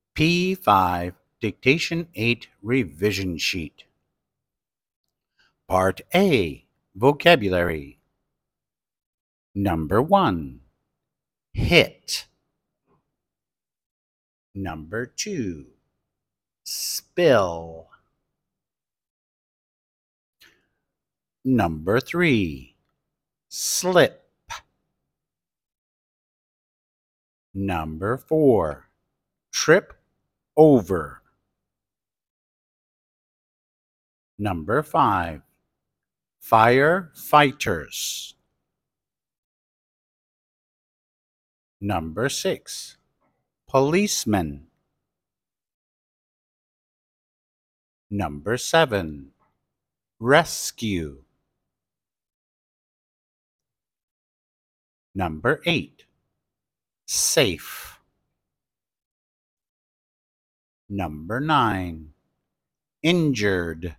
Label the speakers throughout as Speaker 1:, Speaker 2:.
Speaker 1: P5 Dictation 8 Revision Sheet. Part A, Vocabulary. Number 1, hit. Number 2, spill. Number 3, slip. Number 4, trip over. Number 5, firefighters. Number 6, policeman. Number 7, rescue. Number 8, safe. Number 9, injured.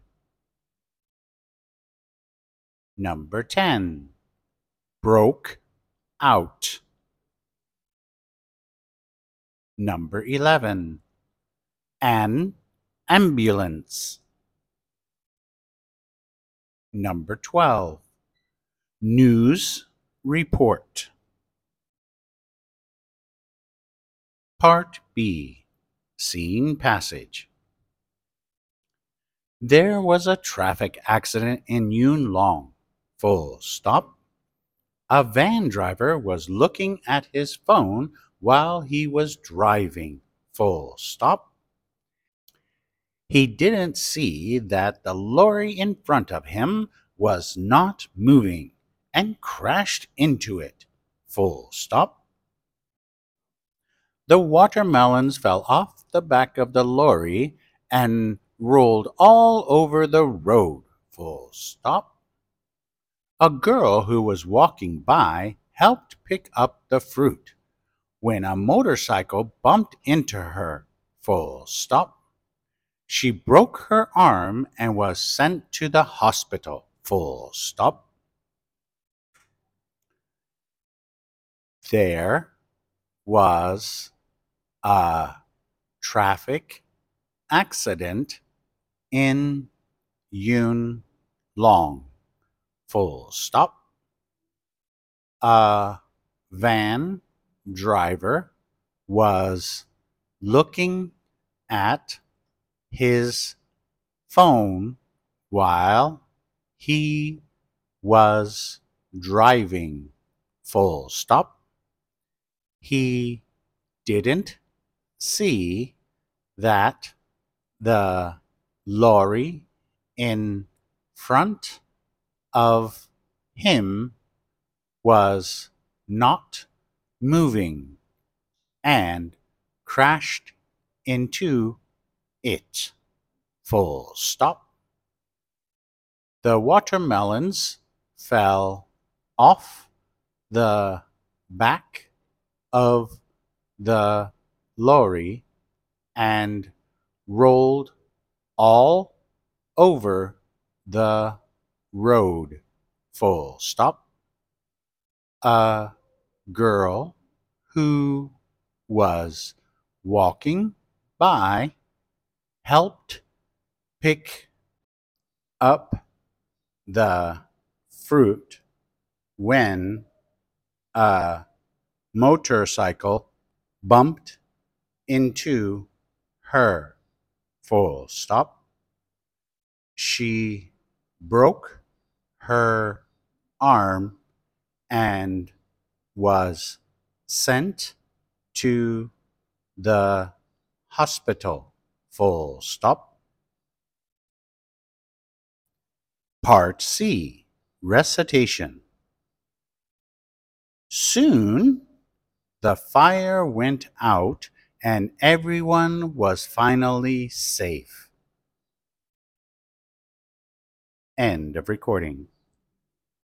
Speaker 1: Number 10, broke out. Number 11, an ambulance. Number 12, news report. Part B, Scene Passage. There was a traffic accident in Yuen Long. Full stop. A van driver was looking at his phone while he was driving. Full stop. He didn't see that the lorry in front of him was not moving and crashed into it. Full stop. The watermelons fell off the back of the lorry and rolled all over the road. Full stop. A girl who was walking by helped pick up the fruit when a motorcycle bumped into her. Full stop. She broke her arm and was sent to the hospital. Full stop. There was a traffic accident in Yuen Long. Full stop. A van driver was looking at his phone while he was driving. Full stop. He didn't see that the lorry in front of him was not moving and crashed into it. Full stop. The watermelons fell off the back of the lorry and rolled all over the road. Full stop. A girl who was walking by helped pick up the fruit when a motorcycle bumped into her. Full stop. She broke her arm and was sent to the hospital. Full stop. Part C, Recitation. Soon the fire went out and everyone was finally safe. End of recording.